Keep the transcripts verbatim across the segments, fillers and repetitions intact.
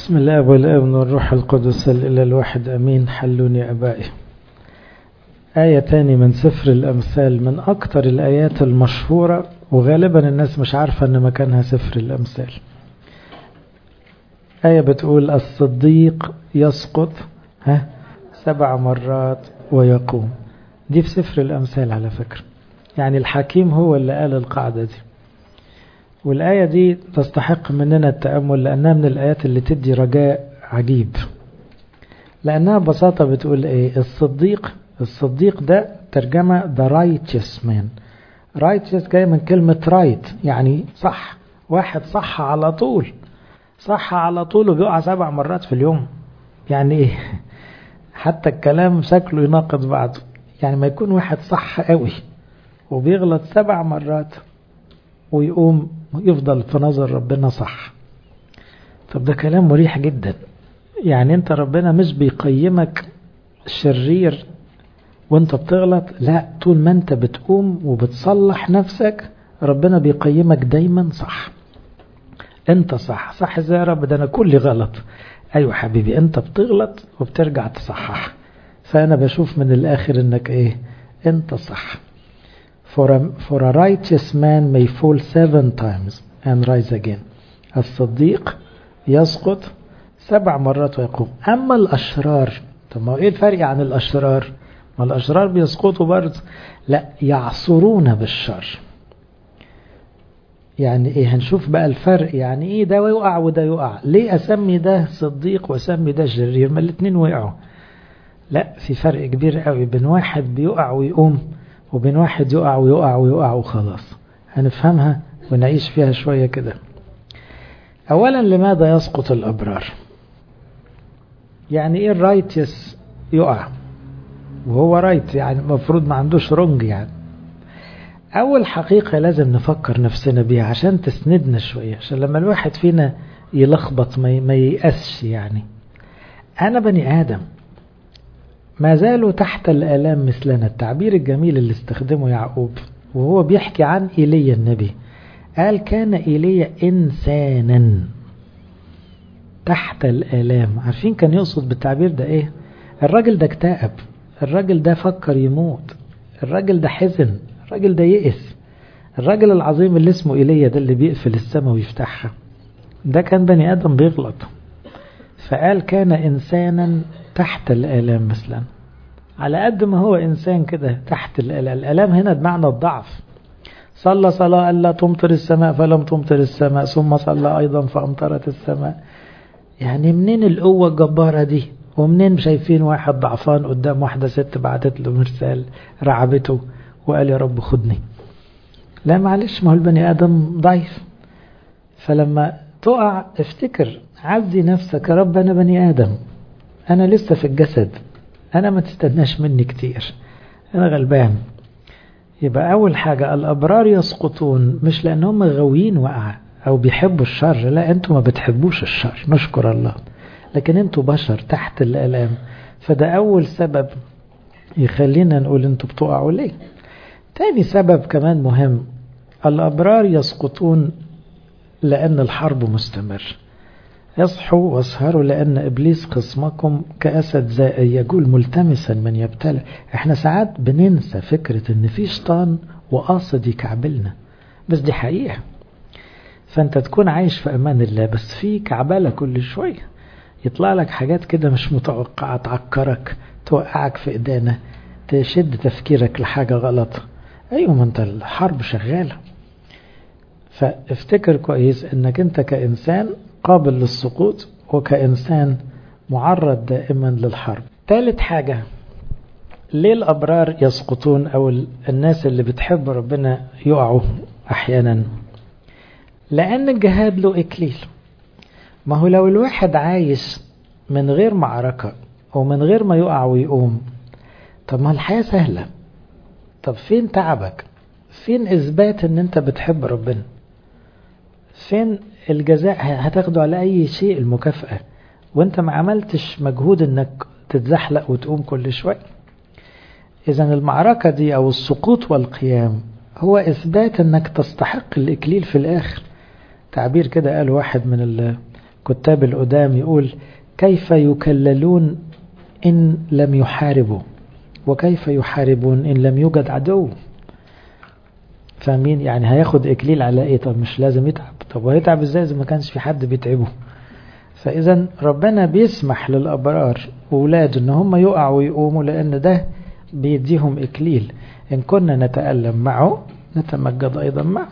بسم الله والابن والروح القدس الإله الواحد أمين. حلوني أبائي. آية تاني من سفر الأمثال، من أكتر الآيات المشهورة وغالبا الناس مش عارفة أن مكانها سفر الأمثال. آية بتقول الصديق يسقط ها سبع مرات ويقوم. دي في سفر الأمثال على فكرة، يعني الحكيم هو اللي قال القاعدة دي، والآية دي تستحق مننا التأمل لأنها من الآيات اللي تدي رجاء عجيب، لأنها ببساطة بتقول إيه؟ الصديق الصديق ده ترجمة the righteous man. righteous جاي من كلمة right، يعني صح، واحد صح على طول، صح على طول وبيقع سبع مرات في اليوم. يعني إيه؟ حتى الكلام شكله يناقض بعضه. يعني ما يكون واحد صح قوي وبيغلط سبع مرات ويقوم يفضل في نظر ربنا صح. طب ده كلام مريح جدا. يعني انت ربنا مش بيقيمك شرير وانت بتغلط، لا، طول ما انت بتقوم وبتصلح نفسك ربنا بيقيمك دايما صح. انت صح. صح ازاي يا رب؟ ده انا كلي غلط. ايوه حبيبي، انت بتغلط وبترجع تصحح، فانا بشوف من الاخر انك ايه؟ انت صح. For a, for a righteous man may fall seven times and rise again. الصديق يسقط سبع مرات ويقوم. أما الأشرار، طب ما إيه الفرق عن الأشرار؟ ما الأشرار بيسقطوا برضه، لا، يعصرون بالشر. يعني إيه؟ هنشوف بقى الفرق. يعني إيه ده يقع وده يقع؟ ليه أسمي ده صديق وأسمي ده شرير؟ ما الاتنين وقعوا. لا، في فرق كبير قوي بين واحد بيقع ويقوم وبين واحد يقع ويقع ويقع وخلاص. هنفهمها ونعيش فيها شوية كده. أولا، لماذا يسقط الأبرار؟ يعني إيه الرايتيس يقع وهو رايت؟ يعني المفروض ما عندوش رونج. يعني أول حقيقة لازم نفكر نفسنا بيها عشان تسندنا شوية، عشان لما الواحد فينا يلخبط ما ييأسش. يعني أنا بني آدم، ما زالوا تحت الآلام مثلنا. التعبير الجميل اللي استخدمه يعقوب وهو بيحكي عن إيليا النبي، قال كان إيليا إنسانا تحت الآلام. عارفين كان يقصد بالتعبير ده إيه؟ الراجل ده اكتئب، الراجل ده فكر يموت، الراجل ده حزن، الراجل ده يئس. الراجل العظيم اللي اسمه إيليا ده اللي بيقفل السماء ويفتحها، ده كان بني آدم بيغلط. فقال كان إنسانا تحت الآلام مثلا. على قد ما هو إنسان كده تحت الآلام. الآلام هنا بمعنى الضعف. صلى صلاة ألا تمطر السماء فلم تمطر السماء، ثم صلى أيضا فأمطرت السماء. يعني منين القوة الجبارة دي؟ ومنين شايفين واحد ضعفان قدام واحدة ست بعتت له مرسال رعبته وقال يا رب خدني؟ لا معلش، ما هو البني آدم ضعيف. فلما تقع افتكر، عزي نفسك، يا رب أنا بني آدم، أنا لسه في الجسد، أنا ما تستناش مني كتير، أنا غلبان. يبقى أول حاجة الأبرار يسقطون مش لأنهم غاويين وقع أو بيحبوا الشر، لا، أنتوا ما بتحبوش الشر نشكر الله، لكن أنتوا بشر تحت الآلام. فده أول سبب يخلينا نقول أنتوا بتقعوا ليه. تاني سبب كمان مهم، الأبرار يسقطون لأن الحرب مستمر. يصحوا واسهروا لأن إبليس خصمكم كأسد زائي يجول ملتمسا من يبتلع. احنا ساعات بننسى فكرة ان في شيطان وقاصد يكعبلنا، بس دي حقيقة. فانت تكون عايش في امان الله، بس في كعبلة كل شوية، يطلع لك حاجات كده مش متوقعة تعكرك، توقعك في ايدينا، تشد تفكيرك لحاجة غلط. ايوه، ما انت الحرب شغالة. فافتكر كويس انك انت كإنسان قابل للسقوط، وكإنسان معرض دائما للحرب. ثالث حاجة، ليه الأبرار يسقطون أو الناس اللي بتحب ربنا يقعوا أحيانا؟ لأن الجهاد له إكليل. ما هو لو الواحد عايش من غير معركة ومن غير ما يقع ويقوم، طب ما الحياة سهلة. طب فين تعبك؟ فين إثبات أن أنت بتحب ربنا؟ فين الجزاء هتاخده على أي شيء المكافأة وانت ما عملتش مجهود انك تتزحلق وتقوم كل شوي؟ إذن المعركة دي أو السقوط والقيام هو إثبات انك تستحق الإكليل في الآخر. تعبير كده قال واحد من كتاب القدام يقول كيف يكللون إن لم يحاربوا، وكيف يحاربون إن لم يوجد عدو. فاهمين؟ يعني هياخد إكليل على إيه؟ طب مش لازم يتعب. طب وهيتعب إزاي إذا ما كانش في حد بيتعبه؟ فإذا ربنا بيسمح للأبرار وولاده إن هم يقعوا ويقوموا، لأن ده بيديهم إكليل. إن كنا نتألم معه نتمجد أيضا معه.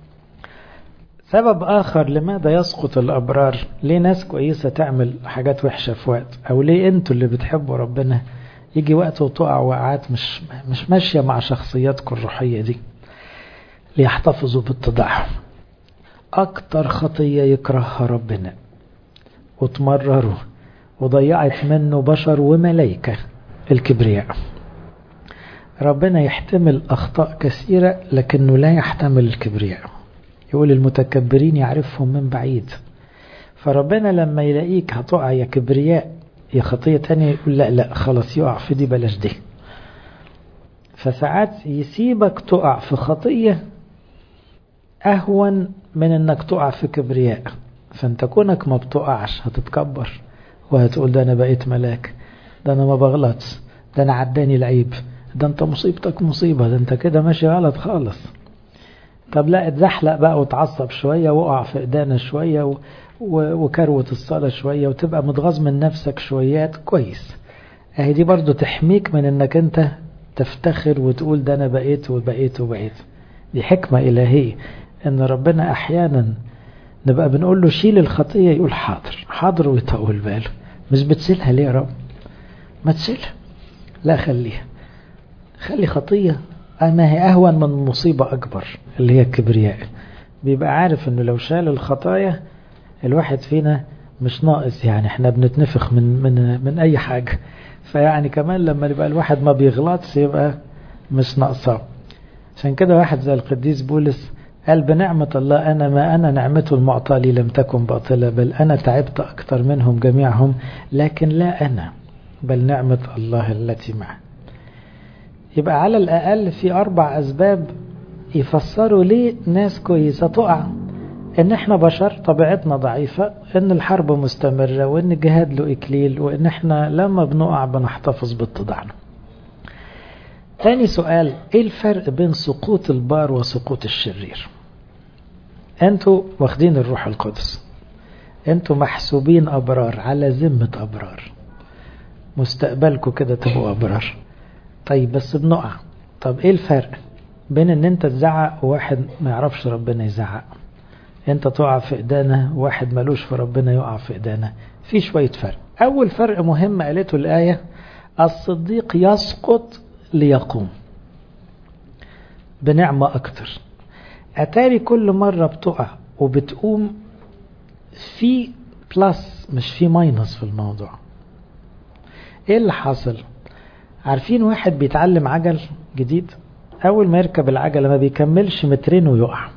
سبب آخر لماذا يسقط الأبرار، ليه ناس كويسة تعمل حاجات وحشة في وقت، أو ليه أنتوا اللي بتحبوا ربنا يجي وقت وتقع وقعات مش مش ماشية مع شخصياتكم الروحية دي، ليحتفظوا باتضاعهم. أكتر خطية يكرهها ربنا وتمرره وضيعت منه بشر وملائكة الكبرياء. ربنا يحتمل أخطاء كثيرة لكنه لا يحتمل الكبرياء. يقول المتكبرين يعرفهم من بعيد. فربنا لما يلاقيك هتقع يا كبرياء يا خطية تانية يقول لا لا خلاص يقع في دي بلاش دي. فساعات يسيبك تقع في خطية أهون من أنك تقع في كبرياء. فانت كونك ما بتقعش هتتكبر وهتقول ده أنا بقيت ملاك، ده أنا ما بغلطش، ده أنا عداني العيب، ده أنت مصيبتك مصيبة، ده أنت كده ماشي غلط خالص. طب لا اتزحلق بقى وتعصب شوية وقع في إيدانا شوية و... و... وكروة الصلاة شوية وتبقى متغاظ من نفسك شويات كويس. اهي دي برضو تحميك من انك انت تفتخر وتقول ده انا بقيت وبقيت وبقيت. دي حكمة إلهية ان ربنا احيانا نبقى بنقول له شيل الخطية يقول حاضر حاضر ويطول باله. مش بتشيلها ليه يا رب؟ ما تشيلها، لا خليها، خلي خطية ما هي أهون من مصيبة أكبر اللي هي الكبرياء. بيبقى عارف أنه لو شال الخطايا الواحد فينا مش ناقص، يعني احنا بنتنفخ من من من أي حاجة. فيعني كمان لما يبقى الواحد ما بيغلطش يبقى مش ناقصه. عشان كده واحد زي القديس بولس قال بنعمة الله أنا ما أنا نعمته المعطى لي لم تكن باطلة، بل أنا تعبت أكثر منهم جميعهم، لكن لا أنا بل نعمة الله التي معي. يبقى على الأقل في أربع أسباب يفسروا ليه ناس كويسة تقع. إن إحنا بشر طبيعتنا ضعيفة، إن الحرب مستمرة، وإن الجهاد له إكليل، وإن إحنا لما بنقع بنحتفظ باتضاعنا. تاني سؤال، إيه الفرق بين سقوط البار وسقوط الشرير؟ أنتوا واخدين الروح القدس، أنتوا محسوبين أبرار على ذمة أبرار، مستقبلكم كده تبقوا أبرار. طيب بس بنقع. طب ايه الفرق بين ان انت تزعق وواحد ما يعرفش ربنا يزعق؟ انت تقع في ايدانا وواحد ملوش في ربنا يقع في ايدانا. في شوية فرق. اول فرق مهم قالته الآية، الصديق يسقط ليقوم بنعمة اكتر. اتاري كل مرة بتقع وبتقوم في بلس مش في ماينس في الموضوع. ايه اللي حصل؟ عارفين واحد بيتعلم عجل جديد، اول ما يركب العجلة ما بيكملش مترين ويقع،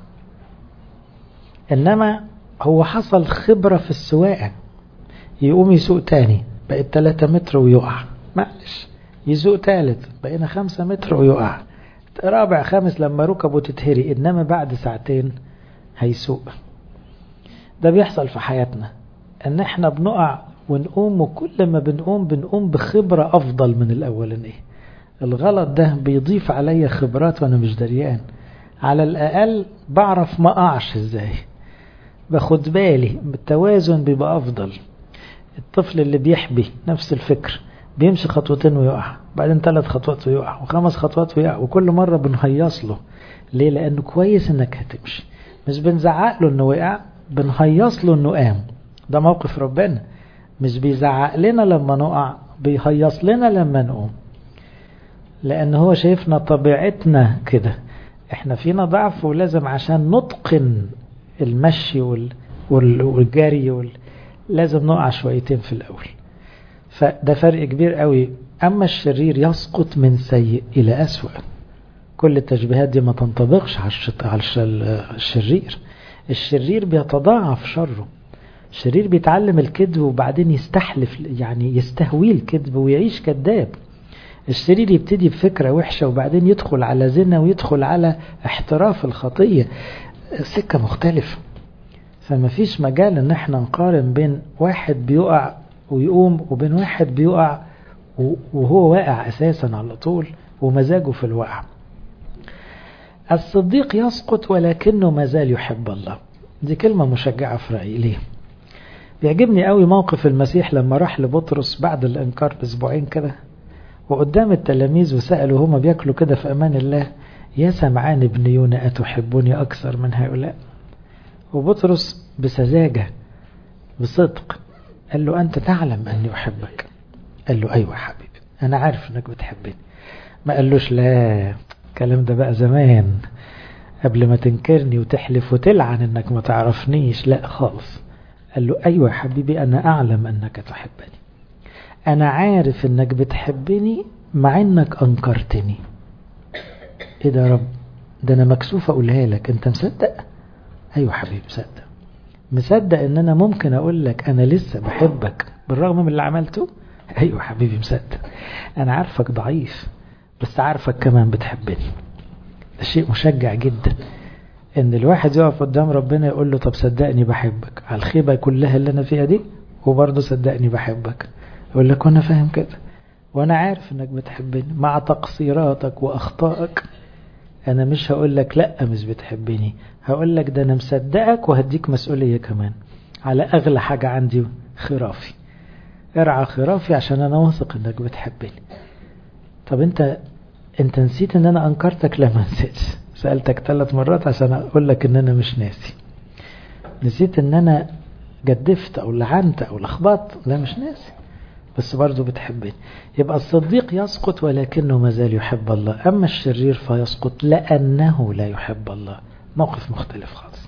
انما هو حصل خبرة في السواقة، يقوم يسوق تاني بقت تلاتة متر ويقع، معلش يسوق تالت بقينا خمسة متر ويقع، رابع خامس لما ركبه تتهري، انما بعد ساعتين هيسوق. ده بيحصل في حياتنا ان احنا بنقع ونقوم، وكل ما بنقوم بنقوم بخبرة أفضل من الأولانية. الغلط ده بيضيف علي خبرات وأنا مش دريان. على الأقل بعرف ما أقعش إزاي، باخد بالي، بالتوازن بيبقى أفضل. الطفل اللي بيحبي نفس الفكر، بيمشي خطوتين ويقع، بعدين ثلاث خطوات ويقع، وخمس خطوات ويقع، وكل مرة بنهيص له. ليه؟ لأنه كويس إنك هتمشي، مش بنزعق له إنه وقع، بنهيص له إنه قام. ده موقف ربنا، مش بيزعق لنا لما نقع، بيهيص لنا لما نقوم، لأن هو شايفنا طبيعتنا كده، احنا فينا ضعف، ولازم عشان نتقن المشي وال... وال... والجري وال... لازم نقع شويتين في الأول. فده فرق كبير قوي. أما الشرير يسقط من سيء إلى أسوأ. كل التشبيهات دي ما تنطبقش على, الشط... على الشرير. الشرير بيتضاعف شره. الشرير بيتعلم الكذب وبعدين يستحلف، يعني يستهوي الكذب ويعيش كذاب. الشرير يبتدي بفكرة وحشة وبعدين يدخل على زنا ويدخل على احتراف الخطية، سكة مختلفة. فما فيش مجال ان احنا نقارن بين واحد بيقع ويقوم وبين واحد بيقع وهو واقع اساسا على طول ومزاجه في الوقع. الصديق يسقط ولكنه ما زال يحب الله. دي كلمة مشجعة في رأيي. ليه؟ بيعجبني قوي موقف المسيح لما راح لبطرس بعد الانكار باسبوعين كده وقدام التلاميذ وسألوا هما بياكلوا كده في امان الله: يا سمعان ابن يونا أتحبني أكثر من هؤلاء؟ وبطرس بسذاجة بصدق قال له: أنت تعلم أني أحبك. قال له: أيوة حبيبي، أنا عارف أنك بتحبني. ما قالوش لا، الكلام ده بقى زمان قبل ما تنكرني وتحلف وتلعن أنك ما تعرفنيش. لا خالص. قال له: أيوة حبيبي، أنا أعلم أنك تحبني، أنا عارف أنك بتحبني مع أنك أنكرتني. إيه ده يا رب؟ ده أنا مكسوف أقولها لك، أنت مصدق؟ أيوة حبيبي مصدق. مصدق أن أنا ممكن أقول لك أنا لسه بحبك بالرغم من اللي عملته؟ أيوة حبيبي مصدق. أنا عارفك ضعيف بس عارفك كمان بتحبني. ده شيء مشجع جدا ان الواحد يقف قدام ربنا يقول له: طب صدقني بحبك على الخيبة كلها اللي انا فيها دي، وبرضه صدقني بحبك. يقول لك: وانا فاهم كده، وانا عارف انك بتحبني مع تقصيراتك واخطائك. انا مش هقول لك لا مش بتحبني، هقول لك ده انا مصدقك وهديك مسؤولية كمان على اغلى حاجة عندي، خرافي. ارعى خرافي عشان انا واثق انك بتحبني. طب انت انت نسيت ان انا انكرتك؟ لا ما نسيتش، سألتك ثلاث مرات عشان اقول لك ان انا مش ناسي. نسيت ان انا جدفت او لعنت او لخبطت؟ لا مش ناسي، بس برضو بتحبني. يبقى الصديق يسقط ولكنه ما زال يحب الله، اما الشرير فيسقط لانه لا يحب الله. موقف مختلف خالص.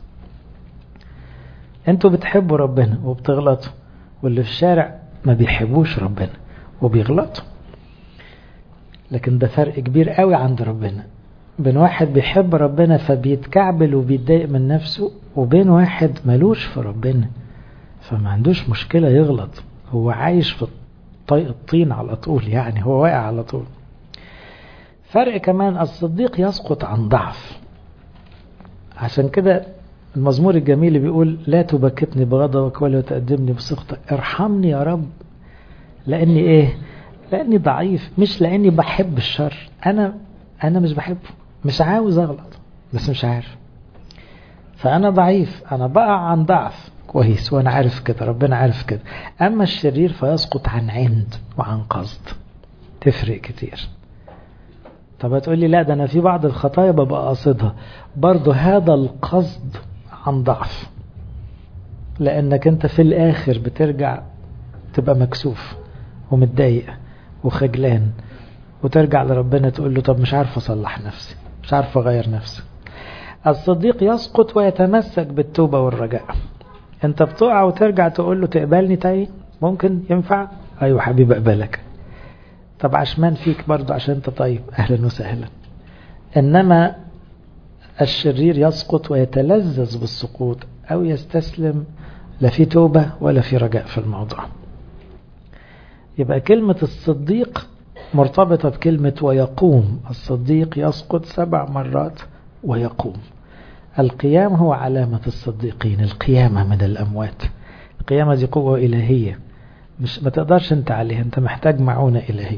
انتوا بتحبوا ربنا وبتغلطوا، واللي في الشارع ما بيحبوش ربنا وبيغلطوا. لكن ده فرق كبير قوي عند ربنا بين واحد بيحب ربنا فبيتكعبل وبيتضايق من نفسه، وبين واحد ملوش في ربنا فما عندوش مشكلة يغلط، هو عايش في طيق الطين على طول، يعني هو واقع على طول. فرق كمان، الصديق يسقط عن ضعف. عشان كده المزمور الجميل بيقول: لا تبكتني بغضبك ولا تقدمني بسخطك. ارحمني يا رب، لاني ايه؟ لاني ضعيف، مش لاني بحب الشر. انا انا مش بحبه، مش عاوز اغلط بس مش عارف، فانا ضعيف، انا بقع عن ضعف كويس وانا عارف كده، ربنا عارف كده. اما الشرير فيسقط عن عند وعن قصد. تفرق كتير. طب هتقولي: لا ده انا في بعض الخطايا ببقى قاصدها. برضو هذا القصد عن ضعف، لانك انت في الاخر بترجع تبقى مكسوف ومتضايق وخجلان، وترجع لربنا تقول له: طب مش عارف اصلح نفسي، مش عارف اغير نفسي. الصديق يسقط ويتمسك بالتوبة والرجاء. انت بتقع وترجع تقول له: تقبلني تاني؟ ممكن ينفع؟ ايوه حبيبي اقبلك. طب عشمان فيك برضو عشان انت طيب، اهلا وسهلا. انما الشرير يسقط ويتلذذ بالسقوط او يستسلم، لا في توبة ولا في رجاء في الموضوع. يبقى كلمة الصديق مرتبطة بكلمة ويقوم. الصديق يسقط سبع مرات ويقوم. القيام هو علامة الصديقين، القيامة من الأموات. القيامة دي قوة إلهية، مش ما تقدرش انت عليها، انت محتاج معونة إلهية.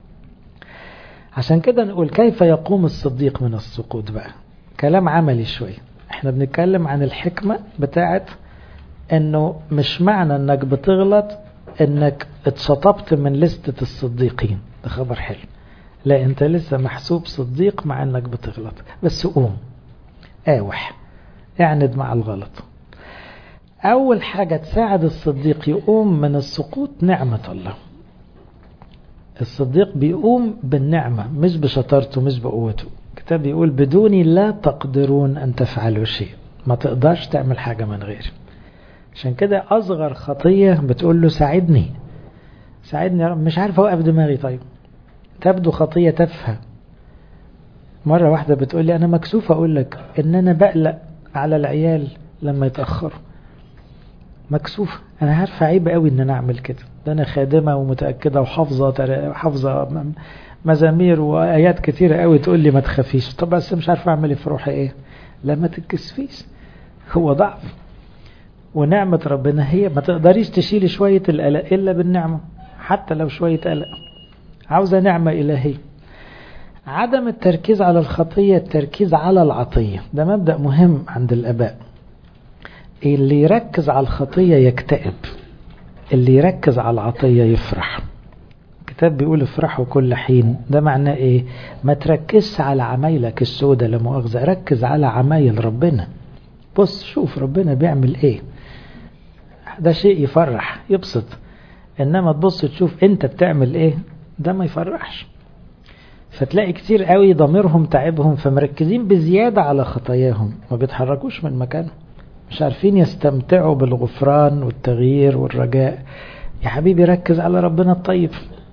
عشان كده نقول: كيف يقوم الصديق من السقوط؟ بقى كلام عملي شوية. احنا بنتكلم عن الحكمة بتاعت انه مش معنى انك بتغلط انك اتشطبت من لستة الصديقين. ده خبر حلو. لا، انت لسه محسوب صديق مع انك بتغلط، بس قوم اوح اعند مع الغلط. اول حاجة تساعد الصديق يقوم من السقوط نعمة الله. الصديق بيقوم بالنعمة مش بشطارته مش بقوته. الكتاب بيقول: بدوني لا تقدرون ان تفعلوا شيء. ما تقدرش تعمل حاجة من غيري. عشان كده اصغر خطية بتقول له: ساعدني ساعدني يا رب، مش عارف اوقف دماغي. طيب تبدو خطية تافهة. مرة واحدة بتقول لي: انا مكسوفة اقول لك ان انا بقلق على العيال لما يتأخروا. مكسوفة، انا عارفة عيب قوي ان انا اعمل كده، ده انا خادمة ومتأكدة وحافظة حافظة مزامير وايات كتيرة قوي تقول لي ما تخافيش. طب بس مش عارفة اعمل ايه في روحي. ايه؟ لا ما تتكسفيش، هو ضعف. ونعمة ربنا هي ما تقدريش تشيلي شوية القلق إلا بالنعمة، حتى لو شوية قلق، عاوزة نعمة إلهية. عدم التركيز على الخطية، التركيز على العطية، ده مبدأ مهم عند الآباء. اللي يركز على الخطية يكتئب، اللي يركز على العطية يفرح. الكتاب بيقول افرحوا كل حين، ده معناه ايه؟ ما تركزش على عمايلك السودة لمؤاخذة، ركز على عمايل ربنا. بص شوف ربنا بيعمل ايه، ده شيء يفرح يبسط. انما تبص تشوف انت بتعمل ايه، ده ما يفرحش. فتلاقي كتير قوي ضميرهم تعبهم، فمركزين بزيادة على خطاياهم، ما بيتحركوش من مكانهم، مش عارفين يستمتعوا بالغفران والتغيير والرجاء. يا حبيبي ركز على ربنا الطيب.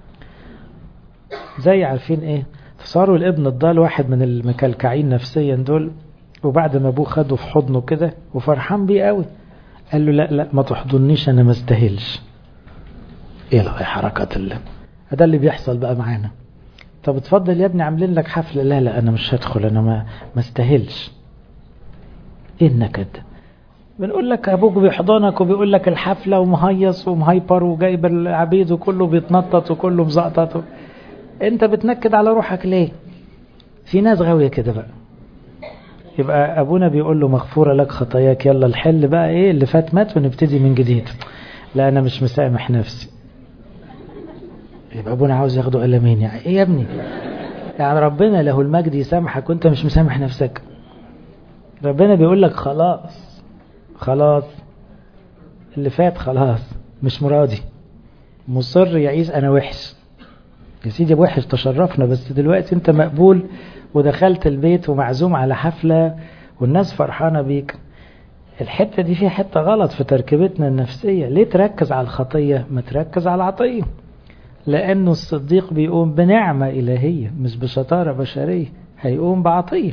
زي عارفين ايه، تصاروا الابن الضال، واحد من المكلكعين نفسيا دول، وبعد ما ابوه خده في حضنه كده وفرحان بيه قوي، قال له لا لا ما تحضنيش انا ما استاهلش. ايه الحركات اللي ده اللي بيحصل بقى معانا. طب اتفضل يا ابني عاملين لك حفله، لا لا انا مش هدخل، انا ما ما استاهلش. ايه النكد؟ بنقول لك ابوك بيحضنك وبيقول لك الحفله ومهيص ومهايبر وجايب العبيد وكله بيتنطط وكله مزقطط، انت بتنكد على روحك ليه؟ في ناس غاويه كده بقى. يبقى ابونا بيقول له مغفوره لك خطاياك، يلا الحل بقى ايه اللي فات مات ونبتدي من جديد. لا انا مش مسامح نفسي. يبقى ابونا عاوز ياخده قلمين، يعني ايه يا ابني؟ يعني ربنا له المجد يسامحك وانت مش مسامح نفسك؟ ربنا بيقول لك خلاص خلاص اللي فات خلاص، مش مرادي، مصر يعيش انا وحش. يا سيدي وحش تشرفنا، بس دلوقتي انت مقبول ودخلت البيت ومعزوم على حفلة والناس فرحانة بيك. الحتة دي فيها حتة غلط في تركيبتنا النفسية. ليه تركز على الخطية؟ ما تركز على العطية، لأنه الصديق بيقوم بنعمة إلهية مش بشطارة بشرية، هيقوم بعطية.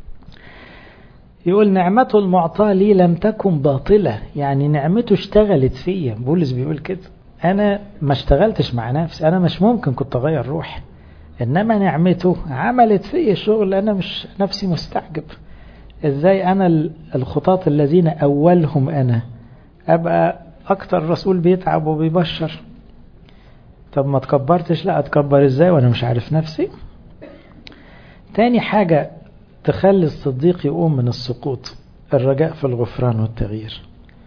يقول نعمته المعطاة لي لم تكن باطلة، يعني نعمته اشتغلت فيا. بولس بيقول كده، أنا ما اشتغلتش مع نفسي، أنا مش ممكن كنت أغير روحي، إنما نعمته عملت فيا شغل أنا مش نفسي مستعجب. إزاي أنا الخطاة الذين أولهم أنا أبقى أكتر رسول بيتعب وبيبشر؟ طب ما تكبرتش؟ لا أتكبر إزاي وأنا مش عارف نفسي؟ تاني حاجة تخلي الصديق يقوم من السقوط، الرجاء في الغفران والتغيير.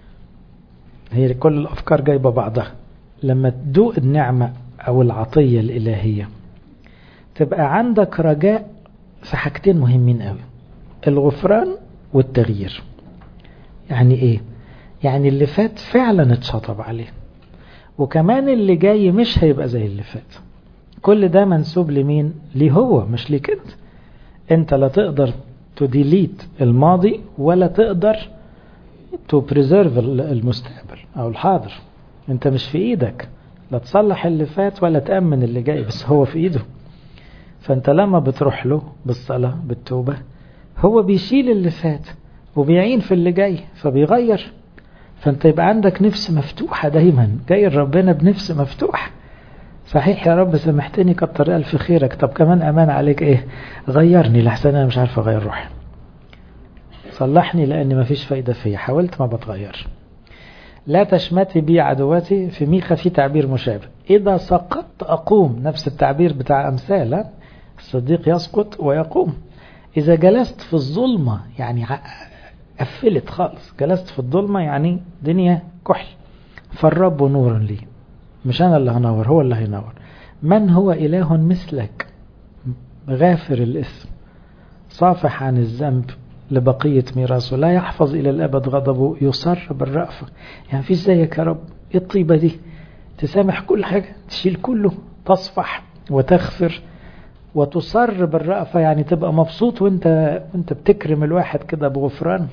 هي كل الأفكار جايبة بعضها. لما تدوق النعمة أو العطية الإلهية تبقى عندك رجاء في حاجتين مهمين قوي، الغفران والتغيير. يعني إيه؟ يعني اللي فات فعلا اتشطب عليه، وكمان اللي جاي مش هيبقى زي اللي فات. كل ده منسوب لمين؟ ليه هو، مش ليك انت. انت لا تقدر تديليت الماضي ولا تقدر تبريزيرف المستقبل او الحاضر. انت مش في ايدك لا تصلح اللي فات ولا تأمن اللي جاي، بس هو في ايده. فانت لما بتروح له بالصلاة بالتوبة هو بيشيل اللي فات وبيعين في اللي جاي فبيغير. فانت يبقى عندك نفس مفتوحة دايما، جاي ربنا بنفس مفتوحة. صحيح يا رب سامحتني كتر ألف خيرك، طب كمان أمان عليك إيه؟ غيرني لحسن أنا مش عارف أغير روحي، صلحني لأن ما فيش فايدة فيا، حاولت ما بتغير. لا تشمتي بي عدواتي، في ميخا في تعبير مشابه، إذا سقطت أقوم، نفس التعبير بتاع أمثال، الصديق يسقط ويقوم. إذا جلست في الظلمة يعني قفلت خالص، جلست في الظلمة يعني دنيا كحل، فالرب نور لي، مش أنا اللي هنور هو اللي هينور. من هو إله مثلك غافر الإثم صافح عن الذنب لبقية ميراثه، لا يحفظ إلى الأبد غضبه، يصر بالرأفة. يعني في زيك يا رب، إيه الطيبة دي؟ تسامح كل حاجة، تشيل كله، تصفح وتغفر وتصر بالرأفة، يعني تبقى مبسوط وانت, وانت بتكرم الواحد كده بغفران.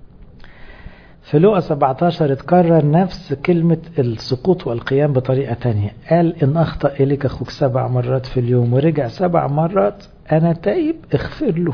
في لوقا سبعتاشر اتكرر نفس كلمة السقوط والقيام بطريقة تانية. قال إن أخطأ إليك أخوك سبع مرات في اليوم ورجع سبع مرات أنا تايب اغفر له.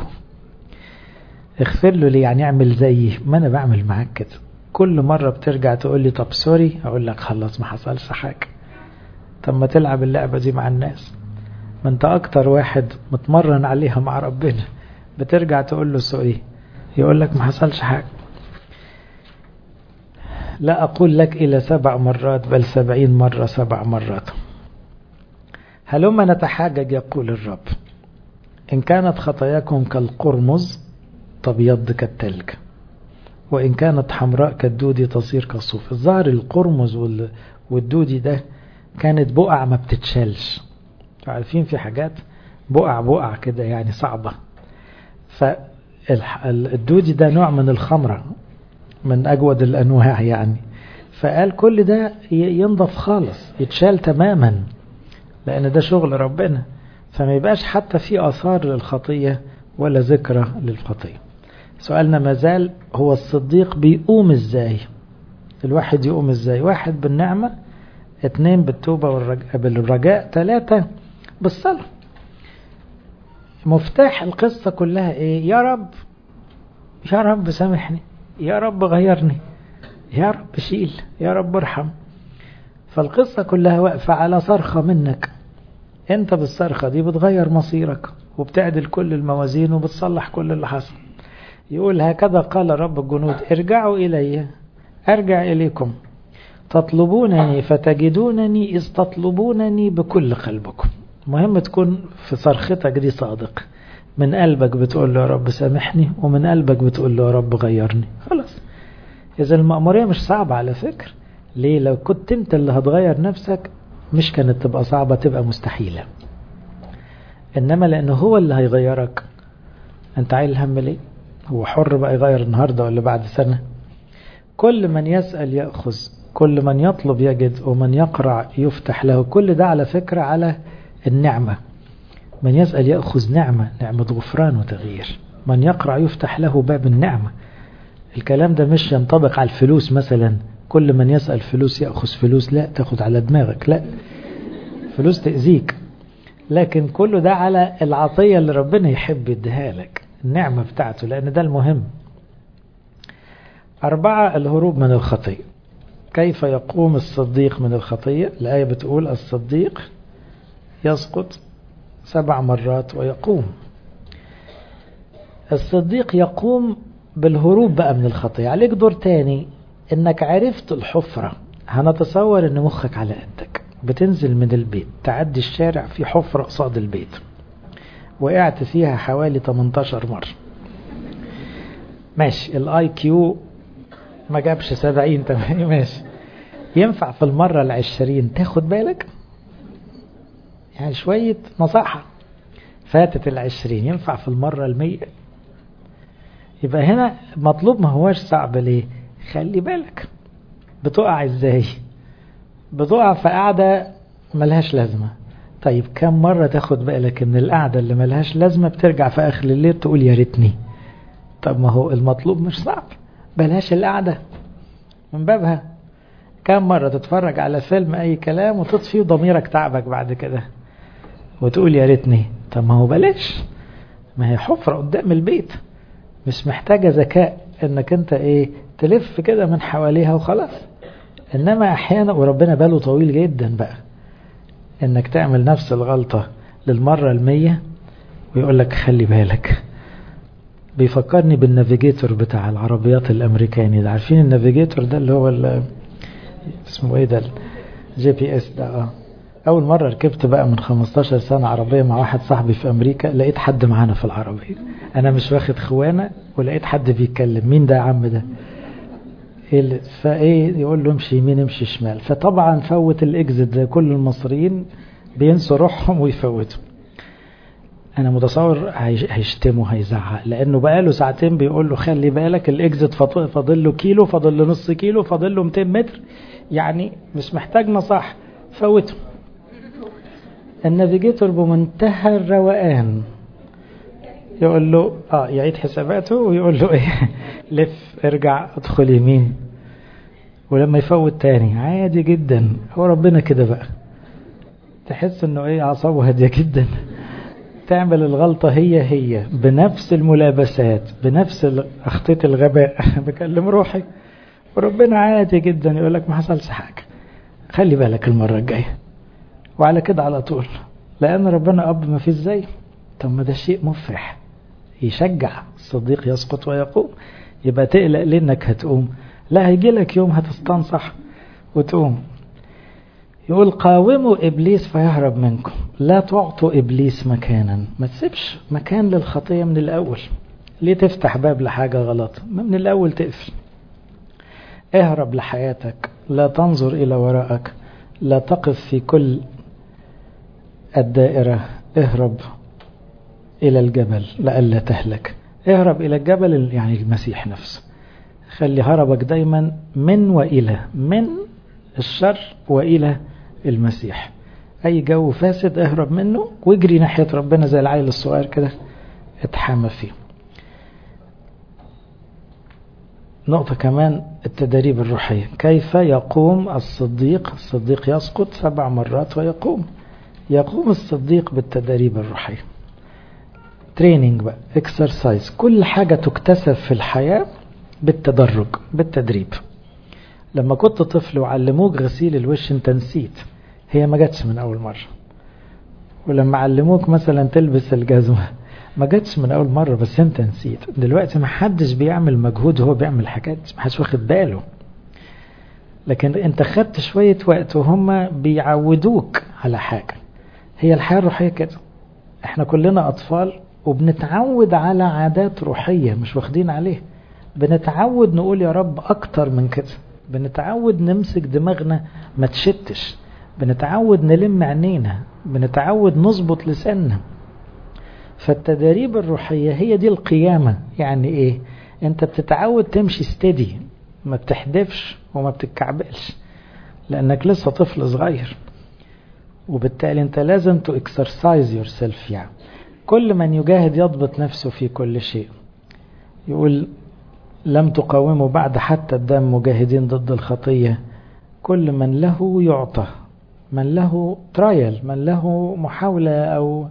اغفر له ليه؟ يعني اعمل زيي، ما أنا بعمل معاك كده. كل مرة بترجع تقول لي طب سوري، أقول لك خلص ما حصلش حاجة. طب ما تلعب اللعبة دي مع الناس، ما أنت أكتر واحد متمرن عليها مع ربنا. بترجع تقول له سوري، يقول لك ما حصلش حاجة. لا أقول لك إلى سبع مرات بل سبعين مرة سبع مرات. هلما نتحاجج يقول الرب، إن كانت خطاياكم كالقرمز تبيض كالتلج، وإن كانت حمراء كالدودي تصير كالصوف. الظاهر القرمز والدودي ده كانت بقع ما بتتشالش، عارفين في حاجات بقع بقع كده يعني صعبة. فالدودي ده نوع من الخمرة من أجود الأنواع يعني، فقال كل ده ينضف خالص يتشال تماما لأن ده شغل ربنا، فما يبقاش حتى في آثار للخطية ولا ذكرى للخطية. سؤالنا مازال هو الصديق بيقوم ازاي؟ الواحد يقوم ازاي؟ واحد بالنعمة، اثنين بالتوبة والرجاء بالرجاء، ثلاثة بالصلاة. مفتاح القصة كلها ايه؟ يا رب يا رب سامحني، يا رب غيرني، يا رب شيل، يا رب ارحم. فالقصة كلها واقفة على صرخة منك، انت بالصرخة دي بتغير مصيرك وبتعدل كل الموازين وبتصلح كل اللي حصل. يقول هكذا قال رب الجنود، ارجعوا إلي أرجع إليكم، تطلبونني فتجدونني إذ تطلبونني بكل قلبكم. مهم تكون في صرختك دي صادق، من قلبك بتقول له يا رب سامحني، ومن قلبك بتقول له يا رب غيرني. خلاص. إذا المأمورية مش صعبة على فكرة. ليه؟ لو كنت انت اللي هتغير نفسك مش كانت تبقى صعبة، تبقى مستحيلة. إنما لأنه هو اللي هيغيرك، انت عايل الهم ليه؟ هو حر بقى يغير النهاردة ولا بعد سنة. كل من يسأل يأخذ، كل من يطلب يجد، ومن يقرع يفتح له. كل ده على فكرة على النعمة. من يسأل يأخذ نعمة، نعمة غفران وتغيير. من يقرع يفتح له باب النعمة. الكلام ده مش ينطبق على الفلوس مثلا، كل من يسأل فلوس يأخذ فلوس، لا تاخد على دماغك، لا فلوس تأذيك. لكن كله ده على العطية اللي ربنا يحب يديها لك، النعمة بتاعته، لأن ده المهم. أربعة، الهروب من الخطية. كيف يقوم الصديق من الخطية؟ الآية بتقول الصديق يسقط سبع مرات ويقوم. الصديق يقوم بالهروب بقى من الخطية. عليك دور تاني، انك عرفت الحفرة. هنتصور ان مخك على قدك، بتنزل من البيت تعدي الشارع في حفرة قصاد البيت، وقعت فيها حوالي تمنتاشر مرة. ماشي، الاي كيو ما جابش سبعين تمام، ماشي. ينفع في المرة العشرين تاخد بالك؟ يعني شوية نصاحة. فاتت العشرين، ينفع في المرة المية؟ يبقى هنا مطلوب ما هواش صعب. ليه؟ خلي بالك بتقع ازاي. بتقع في قاعدة ملهاش لازمة. طيب كم مرة تاخد بالك ان القاعدة اللي ملهاش لازمة بترجع في اخر الليل تقول يا ريتني؟ طب ما هو المطلوب مش صعب، بلاش القعدة من بابها. كم مرة تتفرج على فيلم اي كلام وتطفي وضميرك تعبك بعد كده وتقول يا ريتني؟ طب ما هو بلاش، ما هي حفرة قدام البيت، مش محتاجة ذكاء انك انت ايه تلف كده من حواليها وخلاص. انما احيانا، وربنا باله طويل جدا بقى، انك تعمل نفس الغلطة للمرة المية ويقول لك خلي بالك. بيفكرني بالنافيجيتور بتاع العربيات الامريكاني ده. عارفين النافيجيتور ده اللي هو اسمه ايه ده، جي بي اس ده. اه اول مرة ركبت بقى من خمستاشر سنة عربية مع واحد صاحبي في امريكا، لقيت حد معانا في العربية، انا مش واخد خوانة، ولقيت حد بيتكلم، مين ده يا عم ده؟ فايه يقول له امشي يمين امشي شمال. فطبعا فوت الاكزت زي كل المصريين بينسوا روحهم ويفوتوا. انا متصور هيشتموا هيزعق، لانه بقاله ساعتين بيقول له خلي بالك الاكزت فاضل له كيلو، فاضل له نص كيلو، فاضل له مئتين متر، يعني مش محتاج نصاح، فوته. النافيجيتور بمنتهى الروقان يقول له اه يعيد حساباته ويقول له ايه لف ارجع ادخل يمين، ولما يفوت تاني عادي جدا. هو ربنا كده بقى، تحس انه ايه اعصابه هاديه جدا. تعمل الغلطه هي هي بنفس الملابسات، بنفس اخطية الغباء بكلم روحي، وربنا عادي جدا يقول لك ما حصلش حاجه، خلي بالك المره الجايه. وعلى كده على طول، لان ربنا اب ما فيش زيه. طب ما ده شيء مفرح يشجع الصديق يسقط ويقوم. يبقى تقلق ليه انك هتقوم؟ لا، هيجي لك يوم هتستنصح وتقوم. يقول قاوموا إبليس فيهرب منكم، لا تعطوا إبليس مكانا. ما تسيبش مكان للخطية من الأول. ليه تفتح باب لحاجة غلط؟ ما من الأول تقفل. اهرب لحياتك، لا تنظر إلى وراءك، لا تقف في كل الدائرة، اهرب إلى الجبل لئلا تهلك. اهرب إلى الجبل يعني المسيح نفسه. خلي هربك دايما من وإلى، من الشر وإلى المسيح. أي جو فاسد اهرب منه واجري ناحية ربنا زي العيل الصغير كده، اتحامى فيه. نقطة كمان، التدريب الروحية. كيف يقوم الصديق؟ الصديق يسقط سبع مرات ويقوم. يقوم الصديق بالتدريب الروحية. تريننج بقى، اكسرسايز. كل حاجة تكتسب في الحياة بالتدرج، بالتدريب. لما كنت طفل وعلموك غسيل الوش انت نسيت، هي ما جاتش من أول مرة. ولما علموك مثلا تلبس الجزمة ما جاتش من أول مرة، بس انت نسيت. دلوقتي ما حدش بيعمل مجهود وهو بيعمل حاجات، ما حدش واخد باله، لكن انت خدت شوية وقت وهم بيعودوك على حاجة. هي الحياة الروحية كده، احنا كلنا أطفال وبنتعود على عادات روحية مش واخدين عليه. بنتعود نقول يا رب أكتر من كده، بنتعود نمسك دماغنا ما تشتش، بنتعود نلم عينينا، بنتعود نظبط لساننا. فالتدريب الروحية هي دي القيامة. يعني ايه؟ انت بتتعود تمشي ستيدي، ما بتحدفش وما بتتكعبلش، لانك لسه طفل صغير. وبالتالي انت لازم تو اكسرسايز يور سيلف. يعني كل من يجاهد يضبط نفسه في كل شيء. يقول لم تقاوموا بعد حتى الدم مجاهدين ضد الخطية. كل من له يعطى، من له ترايل، من له محاولة أو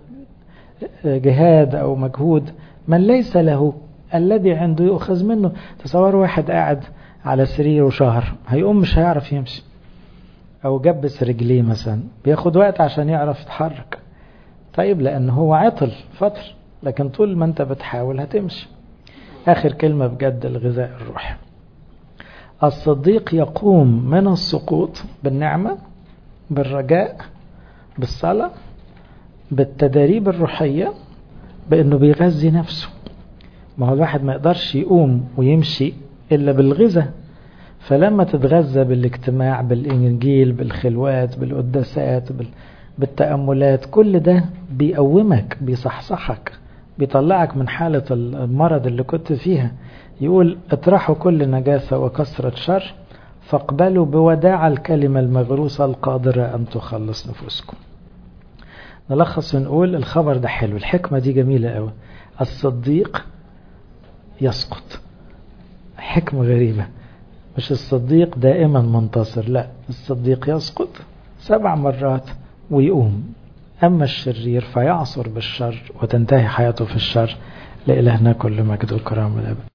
جهاد أو مجهود. من ليس له الذي عنده يؤخذ منه. تصور واحد قاعد على سريره شهر، هيقوم مش هيعرف يمشي، أو جبس رجليه مثلا، بياخد وقت عشان يعرف يتحرك. طيب لأنه هو عطل فترة، لكن طول ما أنت بتحاول هتمشي. آخر كلمة بجد، الغذاء الروحي. الصديق يقوم من السقوط بالنعمة، بالرجاء، بالصلاة، بالتدريب الروحية، بأنه بيغذي نفسه. ما هو الواحد ما يقدرش يقوم ويمشي إلا بالغذاء. فلما تتغذى بالاجتماع، بالإنجيل، بالخلوات، بالقداسات، بالتأملات، كل ده بيقومك، بيصحصحك، بيطلعك من حالة المرض اللي كنت فيها. يقول اطرحوا كل نجاسة وكسرة شر، فاقبلوا بوداع الكلمة المغروسة القادرة أن تخلص نفوسكم. نلخص ونقول الخبر ده حلو، الحكمة دي جميلة قوي. الصديق يسقط. حكمة غريبة، مش الصديق دائما منتصر، لا، الصديق يسقط سبع مرات ويقوم. أما الشرير فيعصر بالشر وتنتهي حياته في الشر. لإلهنا كل مجد وكرامة الأبد.